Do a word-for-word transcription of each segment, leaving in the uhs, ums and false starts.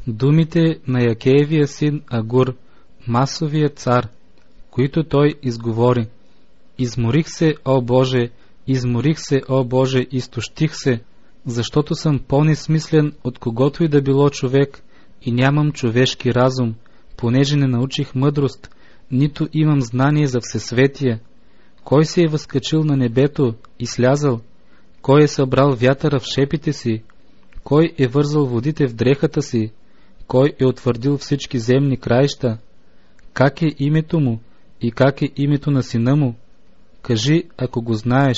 Думите на Якеевия син Агур, масовия цар, които той изговори: изморих се, о Боже, изморих се, о Боже, изтощих се, защото съм по-несмислен от когото и да било човек и нямам човешки разум, понеже не научих мъдрост, нито имам знание за всесветие. Кой се е възкачил на небето и слязал? Кой е събрал вятъра в шепите си? Кой е вързал водите в дрехата си? Кой е утвърдил всички земни краища? Как е името му и как е името на сина му? Кажи, ако го знаеш.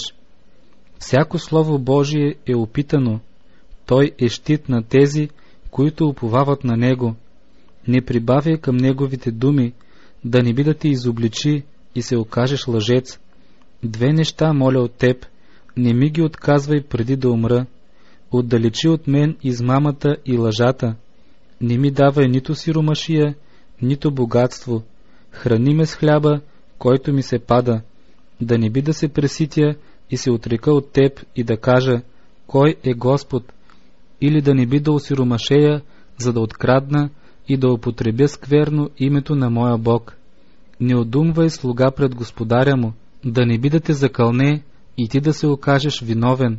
Всяко слово Божие е опитано. Той е щит на тези, които уповават на него. Не прибавяй към неговите думи, да не би да те изобличи и се окажеш лъжец. Две неща моля от теб, не ми ги отказвай преди да умра. Отдалечи от мен измамата и лъжата. Не ми давай нито сиромашия, нито богатство. Храни ме с хляба, който ми се пада. Да не би да се преситя и се отрека от теб и да кажа: кой е Господ? Или да не би да осиромашея, за да открадна и да употребя скверно името на моя Бог. Не одумвай слуга пред господаря му, да не би да те закълне и ти да се окажеш виновен.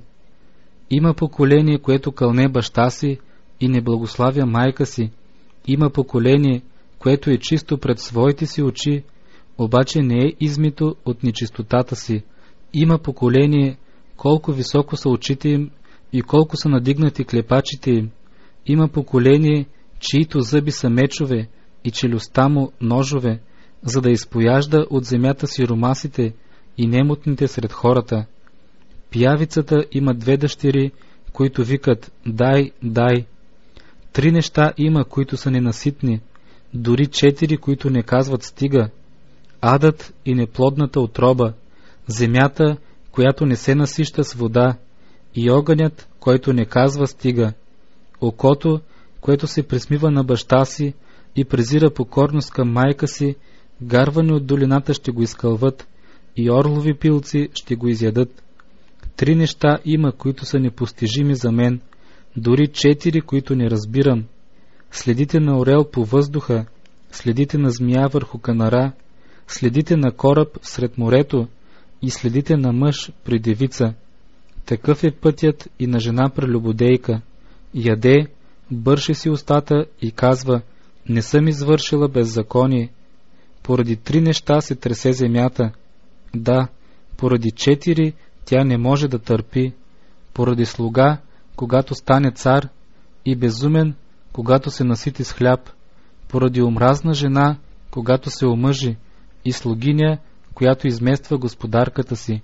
Има поколение, което кълне баща си и не благославя майка си. Има поколение, което е чисто пред своите си очи, обаче не е измито от нечистотата си. Има поколение, колко високо са очите им и колко са надигнати клепачите им. Има поколение, чието зъби са мечове и челюстта му ножове, за да изпояжда от земята сиромасите и немотните сред хората. Пиявицата има две дъщери, които викат: дай, дай. Три неща има, които са ненаситни, дори четири, които не казват стига: адът и неплодната отроба, земята, която не се насища с вода, и огънят, който не казва стига, окото, което се присмива на баща си и презира покорност към майка си, гарвани от долината ще го изкълват и орлови пилци ще го изядат. Три неща има, които са непостижими за мен, дори четири, които не разбирам. Следите на орел по въздуха, следите на змия върху канара, следите на кораб всред морето и следите на мъж при девица. Такъв е пътят и на жена прелюбодейка. Яде, бърше си устата и казва: не съм извършила беззаконие. Поради три неща се тресе земята. Да, поради четири тя не може да търпи. Поради слуга, когато стане цар, и безумен, когато се насити с хляб. Поради омразна жена, когато се омъжи, и слугиня, която измества господарката си.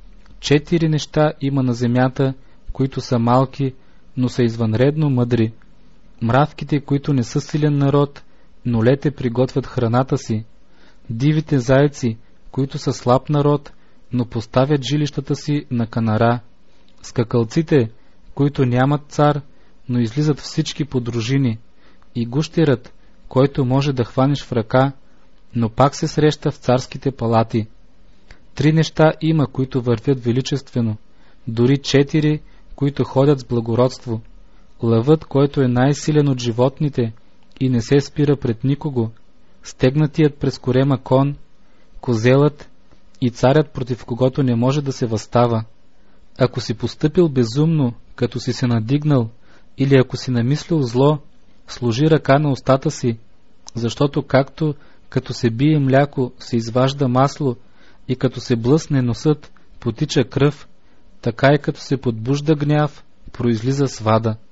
Четири неща има на земята, които са малки, но са извънредно мъдри. Мравките, които не са силен народ, но лете приготвят храната си. Дивите зайци, които са слаб народ, но поставят жилищата си на канара. Скакалците, които нямат цар, но излизат всички по дружини. И гущерът, който може да хванеш в ръка, но пак се среща в царските палати. Три неща има, които вървят величествено, дори четири, които ходят с благородство. Лъвът, който е най-силен от животните и не се спира пред никого, стегнатият през корема кон, козелът и царят, против когото не може да се възстава. Ако си постъпил безумно, като си се надигнал, или ако си намислил зло, сложи ръка на устата си, защото както като се бие мляко, се изважда масло, и като се блъсне носът, потича кръв, така и като се подбужда гняв, произлиза свада.